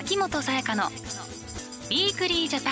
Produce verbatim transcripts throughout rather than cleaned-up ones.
秋元才加のウィークリージャパン。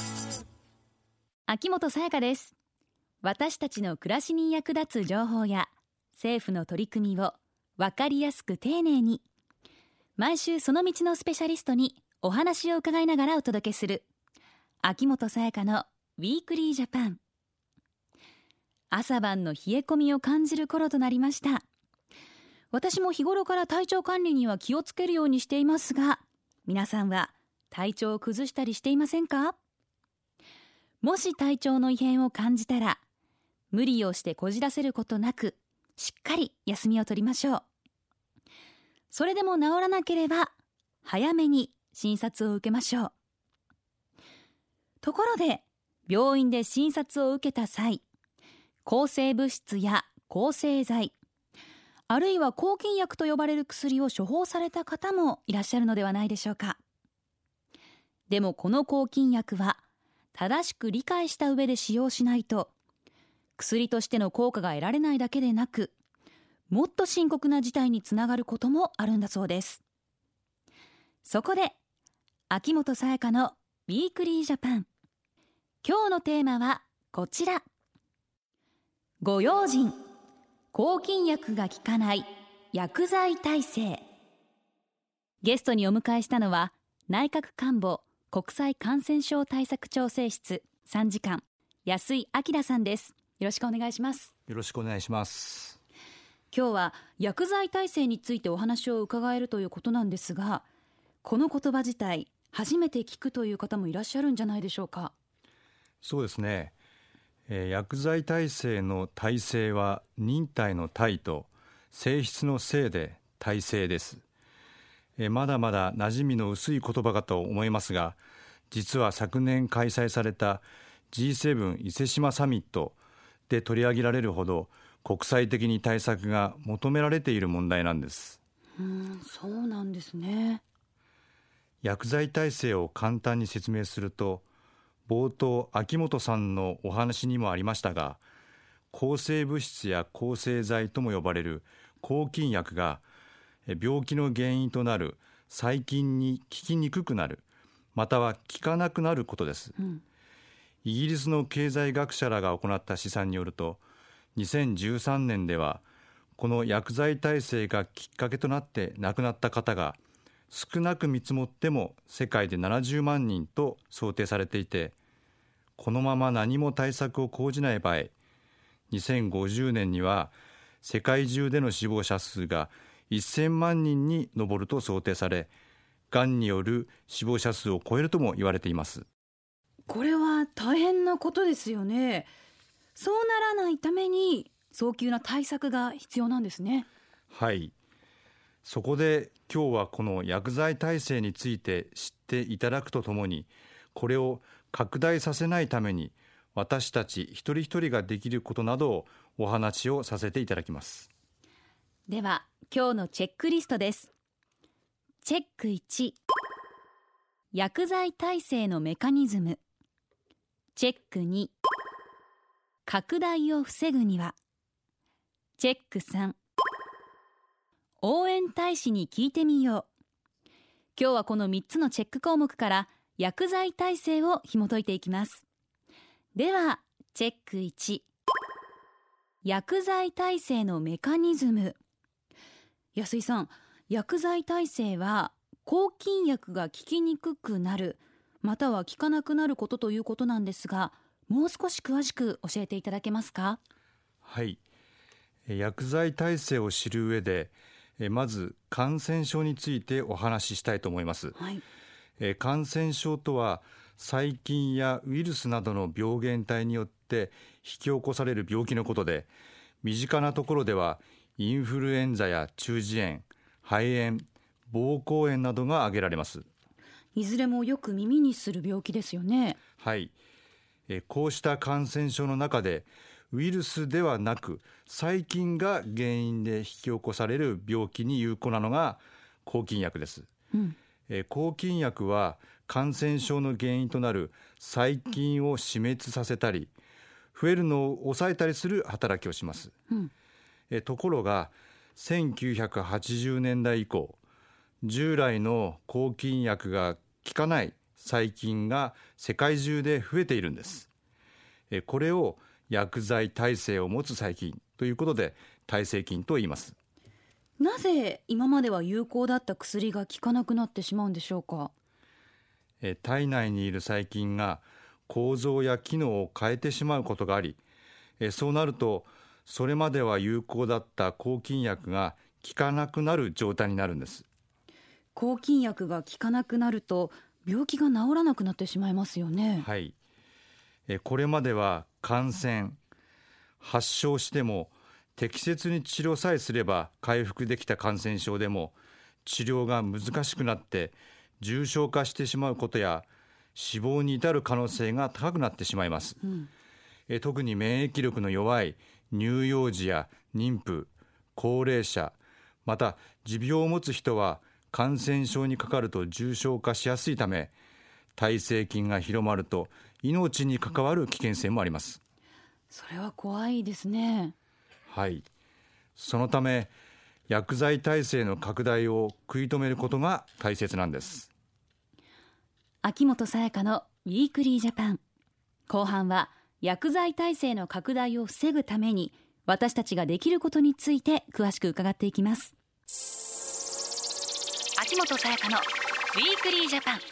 秋元才加です。私たちの暮らしに役立つ情報や政府の取り組みを分かりやすく丁寧に、毎週その道のスペシャリストにお話を伺いながらお届けする秋元才加のウィークリージャパン。朝晩の冷え込みを感じる頃となりました。私も日頃から体調管理には気をつけるようにしていますが、皆さんは体調を崩したりしていませんか？もし体調の異変を感じたら、無理をしてこじらせることなく、しっかり休みを取りましょう。それでも治らなければ、早めに診察を受けましょう。ところで、病院で診察を受けた際、抗生物質や抗生剤、あるいは抗菌薬と呼ばれる薬を処方された方もいらっしゃるのではないでしょうか。でもこの抗菌薬は正しく理解した上で使用しないと、薬としての効果が得られないだけでなく、もっと深刻な事態につながることもあるんだそうです。そこで秋元才加のウィークリージャパン、今日のテーマはこちら。ご用心、抗菌薬が効かない薬剤耐性。ゲストにお迎えしたのは、内閣官房国際感染症対策調整室参事官、安井明さんです。よろしくお願いします。 よろしくお願いします。 今日は薬剤耐性についてお話を伺えるということなんですが、この言葉自体初めて聞くという方もいらっしゃるんじゃないでしょうか。 そうですね、えー、薬剤耐性の耐性は忍耐の耐と性質の性で耐性です。えー、まだまだ馴染みの薄い言葉かと思いますが、実は昨年開催された ジーセブン 伊勢志摩サミットで取り上げられるほど国際的に対策が求められている問題なんです。 うーん、そうなんですね。 薬剤耐性を簡単に説明すると、冒頭秋元さんのお話にもありましたが、抗生物質や抗生剤とも呼ばれる抗菌薬が病気の原因となる細菌に効きにくくなる、または効かなくなることです。うん、イギリスの経済学者らが行った試算によると、にせんじゅうさんねんではこの薬剤耐性がきっかけとなって亡くなった方が少なく見積もっても世界でななじゅうまんにんと想定されていて、このまま何も対策を講じない場合、にせんごじゅうねんには世界中での死亡者数がせんまんにんに上ると想定され、がんによる死亡者数を超えるとも言われています。 これは大変なことですよね。そうならないために早急な対策が必要なんですね。 はい、そこで今日はこの薬剤耐性について知っていただくとともに、これを拡大させないために私たち一人一人ができることなどをお話をさせていただきます。 では今日のチェックリストです。チェックいち、薬剤耐性のメカニズム。チェックに、拡大を防ぐには。チェックさん、応援大使に聞いてみよう。今日はこのみっつのチェック項目から薬剤耐性を紐解いていきます。ではチェックいち、薬剤耐性のメカニズム。安井さん、薬剤耐性は抗菌薬が効きにくくなる、または効かなくなることということなんですが、もう少し詳しく教えていただけますか？ はい、薬剤耐性を知る上で、まず感染症についてお話ししたいと思います。はい、感染症とは細菌やウイルスなどの病原体によって引き起こされる病気のことで、身近なところではインフルエンザや中耳炎、肺炎、膀胱炎などが挙げられます。 いずれもよく耳にする病気ですよね。 はい、えこうした感染症の中でウイルスではなく細菌が原因で引き起こされる病気に有効なのが抗菌薬です。うん、え抗菌薬は感染症の原因となる細菌を死滅させたり、増えるのを抑えたりする働きをします。うん、えところがせんきゅうひゃくはちじゅうねんだい以降、 従来の抗菌薬が効かない細菌が世界中で増えているんです。これを薬剤耐性を持つ細菌ということで耐性菌と言います。 なぜ今までは有効だった薬が効かなくなってしまうんでしょうか。 体内にいる細菌が構造や機能を変えてしまうことがあり、そうなるとそれまでは有効だった抗菌薬が効かなくなる状態になるんです。 抗菌薬が効かなくなると病気が治らなくなってしまいますよね。 はい、これまでは感染、発症しても適切に治療さえすれば回復できた感染症でも治療が難しくなって重症化してしまうことや死亡に至る可能性が高くなってしまいます。うん、え特に免疫力の弱い乳幼児や妊婦、高齢者、また持病を持つ人は感染症にかかると重症化しやすいため、耐性菌が広まると命に関わる危険性もあります。 それは怖いですね。 はい、そのため薬剤耐性の拡大を食い止めることが大切なんです。 秋元才加のウィークリージャパン。後半は薬剤耐性の拡大を防ぐために私たちができることについて詳しく伺っていきます。 秋元才加のウィークリージャパン。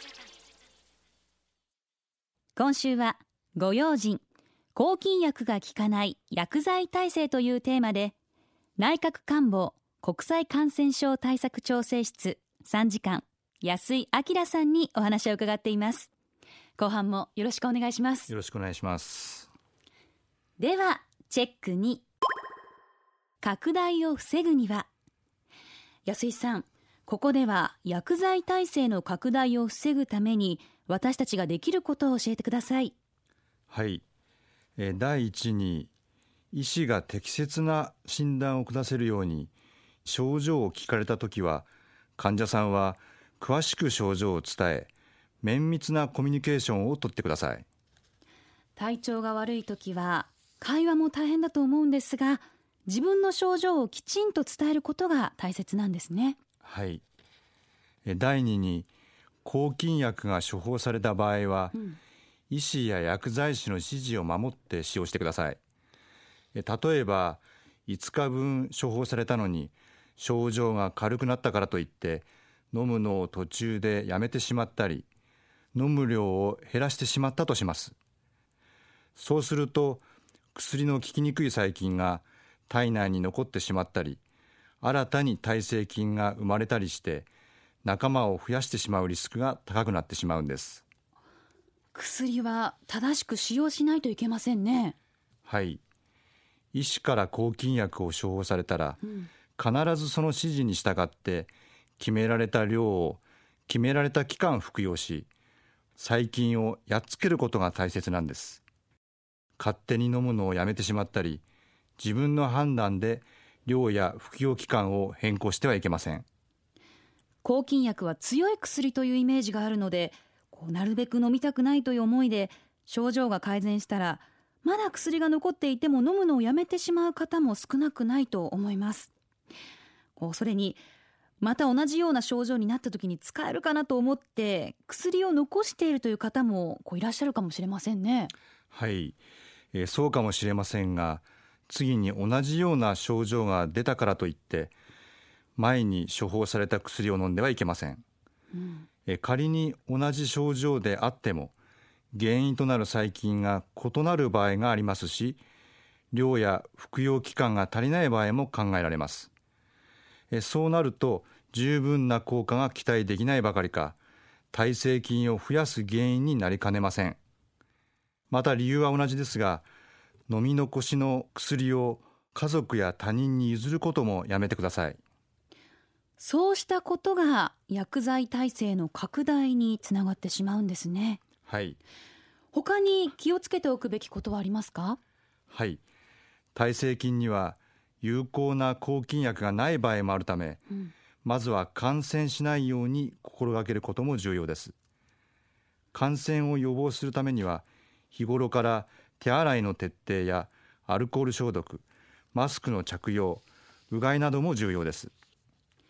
今週はご用心、抗菌薬が効かない薬剤耐性というテーマで、内閣官房国際感染症対策調整室参事官安井明さんにお話を伺っています。後半もよろしくお願いします。 よろしくお願いします。 ではチェックに、拡大を防ぐには。安井さん、ここでは薬剤耐性の拡大を防ぐために私たちができることを教えてください。 はい、え第一に医師が適切な診断を下せるように、症状を聞かれたときは患者さんは詳しく症状を伝え、綿密なコミュニケーションをとってください。 体調が悪いときは会話も大変だと思うんですが、自分の症状をきちんと伝えることが大切なんですね。 はい、第二に抗菌薬が処方された場合は、うん、医師や薬剤師の指示を守って使用してください。例えばいつかぶん処方されたのに症状が軽くなったからといって飲むのを途中でやめてしまったり、飲む量を減らしてしまったとします。そうすると薬の効きにくい細菌が体内に残ってしまったり、新たに耐性菌が生まれたりして仲間を増やしてしまうリスクが高くなってしまうんです。 薬は正しく使用しないといけませんね。 はい、医師から抗菌薬を処方されたら、うん、必ずその指示に従って決められた量を決められた期間服用し、細菌をやっつけることが大切なんです。勝手に飲むのをやめてしまったり、自分の判断で量や服用期間を変更してはいけません。 抗菌薬は強い薬というイメージがあるので、こうなるべく飲みたくないという思いで症状が改善したら、まだ薬が残っていても飲むのをやめてしまう方も少なくないと思います。こうそれにまた同じような症状になった時に使えるかなと思って薬を残しているという方もこういらっしゃるかもしれませんね。 はい、えー、そうかもしれませんが、次に同じような症状が出たからといって前に処方された薬を飲んではいけません。うん、えー、仮に同じ症状であっても原因となる細菌が異なる場合がありますし、量や服用期間が足りない場合も考えられます。えそうなると十分な効果が期待できないばかりか、耐性菌を増やす原因になりかねません。また理由は同じですが、飲み残しの薬を家族や他人に譲ることもやめてください。 そうしたことが薬剤耐性の拡大につながってしまうんですね。 はい、 他に気をつけておくべきことはありますか？ はい、耐性菌には有効な抗菌薬がない場合もあるため、うん、まずは感染しないように心がけることも重要です。感染を予防するためには日頃から手洗いの徹底やアルコール消毒、マスクの着用、うがいなども重要です。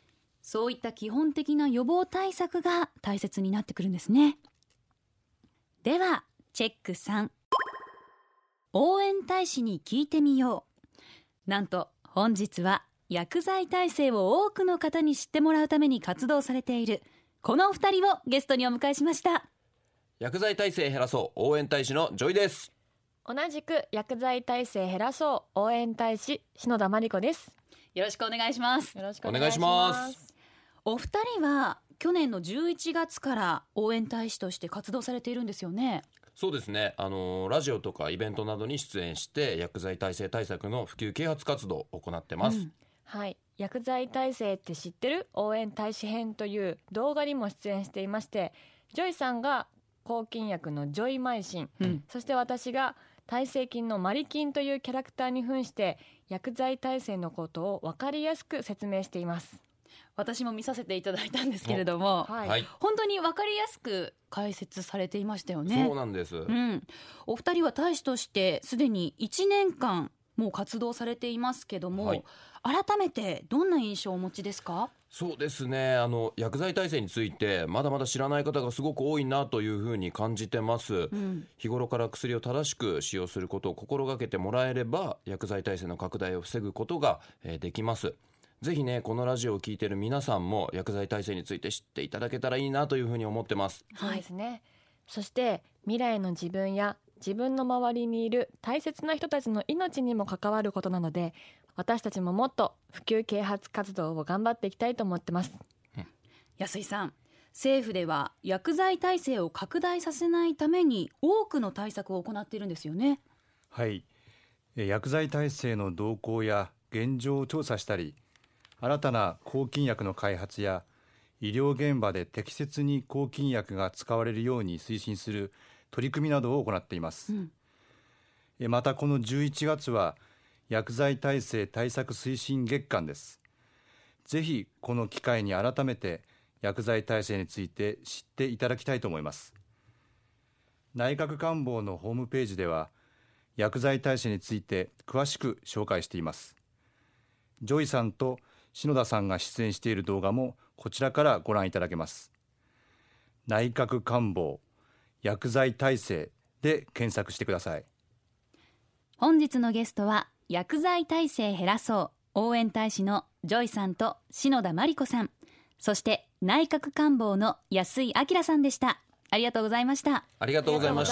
そういった基本的な予防対策が大切になってくるんですね。ではチェックさん、応援大使に聞いてみよう。なんと本日は薬剤耐性を多くの方に知ってもらうために活動されているこのお二人をゲストにお迎えしました。 薬剤耐性減らそう応援大使のジョイです。 同じく薬剤耐性減らそう応援大使篠田真理子です。 よろしくお願いします。 よろしくお願いします。 お二人は去年のじゅういちがつから応援大使として活動されているんですよね。 そうですね、あのラジオとかイベントなどに出演して薬剤耐性対策の普及啓発活動を行ってます、うん、 はい、薬剤耐性って知ってる応援大使編という動画にも出演していまして、ジョイさんが抗菌薬のジョイマイシン、うん、そして私が耐性菌のマリキンというキャラクターに扮して薬剤耐性のことを分かりやすく説明しています。 私も見させていただいたんですけれども、はい、本当に分かりやすく解説されていましたよね。 そうなんです、 うん、お二人は大使としてすでにいちねんかんもう活動されていますけども、はい、改めてどんな印象をお持ちですか？ そうですね、あの薬剤耐性についてまだまだ知らない方がすごく多いなというふうに感じてます、うん、日頃から薬を正しく使用することを心がけてもらえれば薬剤耐性の拡大を防ぐことが、えー、できます。ぜひね、このラジオを聞いている皆さんも薬剤耐性について知っていただけたらいいなというふうに思ってます。 そうですね。そして未来の自分や自分の周りにいる大切な人たちの命にも関わることなので、私たちももっと普及啓発活動を頑張っていきたいと思ってます、 うん、安井さん、政府では薬剤耐性を拡大させないために多くの対策を行っているんですよね。 はい、薬剤耐性の動向や現状を調査したり、新たな抗菌薬の開発や医療現場で適切に抗菌薬が使われるように推進する取り組みなどを行っています、うん、またこのじゅういちがつは薬剤耐性対策推進月間です。ぜひこの機会に改めて薬剤耐性について知っていただきたいと思います。内閣官房のホームページでは薬剤耐性について詳しく紹介しています。ジョイさんと篠田さんが出演している動画もこちらからご覧いただけます。内閣官房薬剤耐性で検索してください。 本日のゲストは薬剤耐性減らそう応援大使のジョイさんと篠田真理子さん、そして内閣官房の安井明さんでした。ありがとうございました。 ありがとうございました。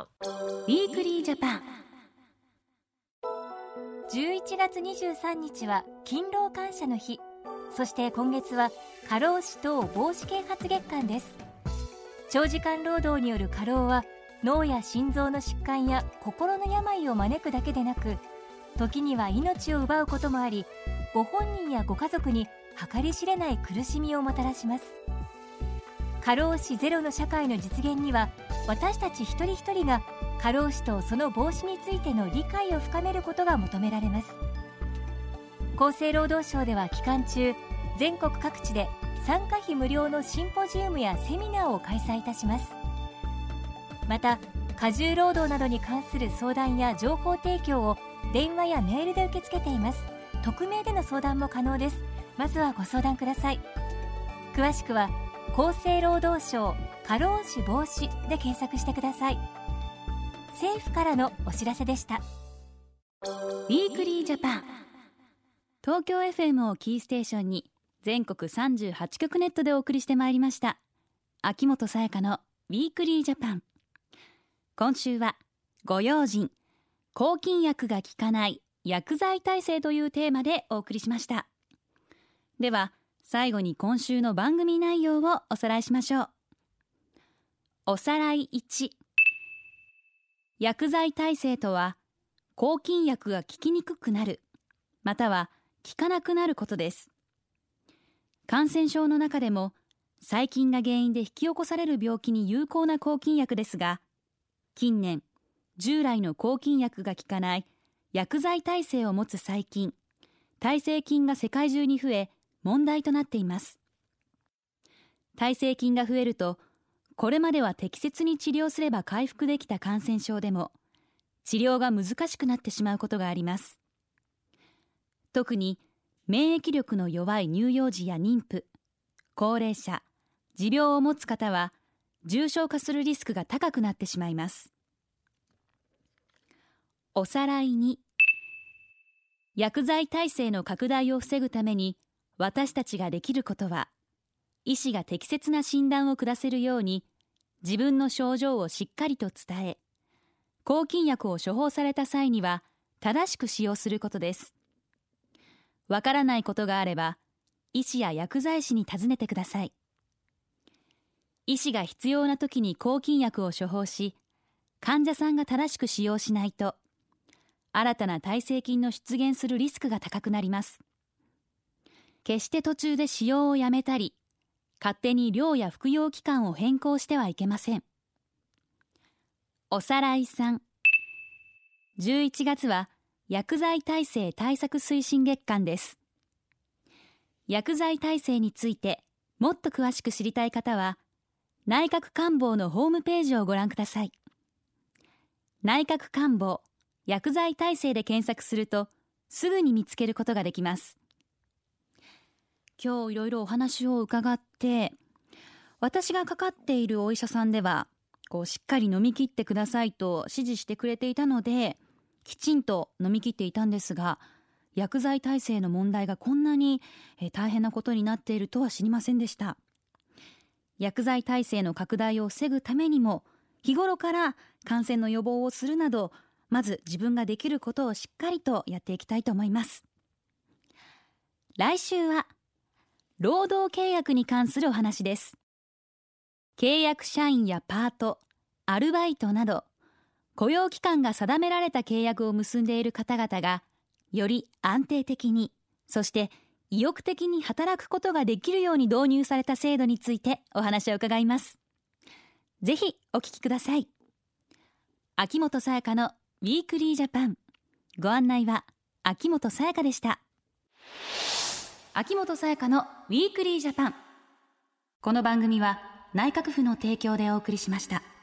ウィークリージャパン。 じゅういちがつにじゅうさんにちは勤労感謝の日、そして今月は過労死等防止啓発月間です。長時間労働による過労は脳や心臓の疾患や心の病を招くだけでなく、時には命を奪うこともあり、ご本人やご家族に計り知れない苦しみをもたらします。過労死ゼロの社会の実現には、私たち一人一人が過労死とその防止についての理解を深めることが求められます。厚生労働省では期間中、全国各地で参加費無料のシンポジウムやセミナーを開催いたします。また、過重労働などに関する相談や情報提供を電話やメールで受け付けています。匿名での相談も可能です。まずはご相談ください。詳しくは厚生労働省過労死防止で検索してください。政府からのお知らせでした。 ウィークリージャパン。東京 エフエム をキーステーションに全国さんじゅうはちきょくネットでお送りしてまいりました秋元才加のウィークリージャパン。今週はご用心、抗菌薬が効かない薬剤耐性というテーマでお送りしました。では最後に今週の番組内容をおさらいしましょう。おさらいいち、薬剤耐性とは抗菌薬が効きにくくなる、または効かなくなることです。感染症の中でも細菌が原因で引き起こされる病気に有効な抗菌薬ですが、近年従来の抗菌薬が効かない薬剤耐性を持つ細菌、耐性菌が世界中に増え問題となっています。耐性菌が増えると、これまでは適切に治療すれば回復できた感染症でも治療が難しくなってしまうことがあります。特に免疫力の弱い乳幼児や妊婦、高齢者、持病を持つ方は重症化するリスクが高くなってしまいます。おさらいに、薬剤耐性の拡大を防ぐために私たちができることは、医師が適切な診断を下せるように自分の症状をしっかりと伝え、抗菌薬を処方された際には正しく使用することです。わからないことがあれば、医師や薬剤師に尋ねてください。医師が必要な時に抗菌薬を処方し、患者さんが正しく使用しないと、新たな耐性菌の出現するリスクが高くなります。決して途中で使用をやめたり、勝手に量や服用期間を変更してはいけません。おさらいさん、じゅういちがつは薬剤耐性対策推進月間です。薬剤耐性についてもっと詳しく知りたい方は、内閣官房のホームページをご覧ください。内閣官房薬剤耐性で検索するとすぐに見つけることができます。今日いろいろお話を伺って、私がかかっているお医者さんではこうしっかり飲み切ってくださいと指示してくれていたので、きちんと飲み切っていたんですが、薬剤耐性の問題がこんなに大変なことになっているとは知りませんでした。薬剤耐性の拡大を防ぐためにも、日頃から感染の予防をするなど、まず自分ができることをしっかりとやっていきたいと思います。来週は労働契約に関するお話です。契約社員やパート、アルバイトなど雇用期間が定められた契約を結んでいる方々が、より安定的に、そして意欲的に働くことができるように導入された制度についてお話を伺います。ぜひお聞きください。秋元才加のウィークリージャパン。ご案内は秋元才加でした。秋元才加のウィークリージャパン。この番組は内閣府の提供でお送りしました。